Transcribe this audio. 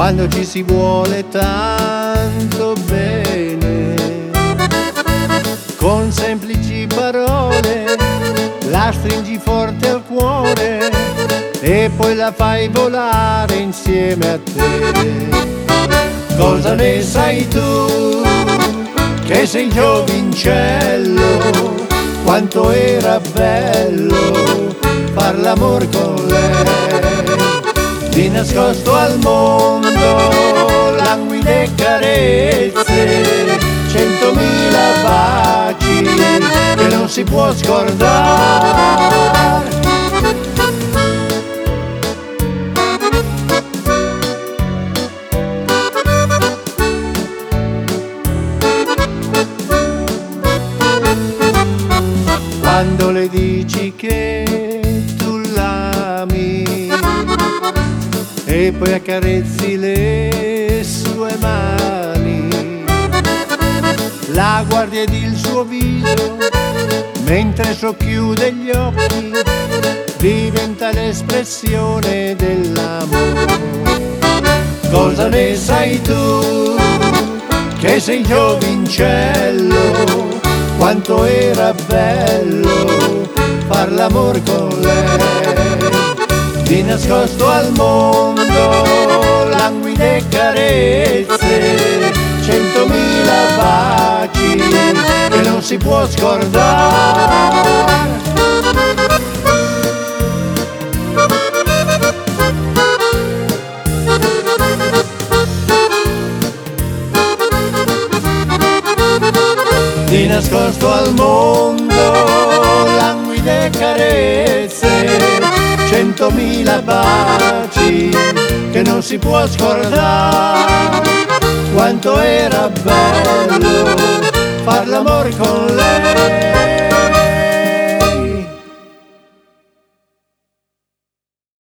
quando ci si vuole tanto bene. Con semplici parole la stringi forte al cuore e poi la fai volare insieme a te. Cosa ne sai tu che sei giovincello? Quanto era bello far l'amor con lei, di nascosto al mondo, languide carezze, 100.000 baci che non si può scordare. Quando le dici che tu l'ami e poi accarezzi le sue mani, la guardi ed il suo viso mentre socchiude gli occhi diventa l'espressione dell'amore. Cosa ne sai tu che sei giovincello? Quanto era bello far l'amor con lei, di nascosto al mondo, languide carezze, 100.000 baci che non si può scordare. Di nascosto al mondo, languide carezze, 100.000 baci che non si può scordare. Quanto era bello far l'amor con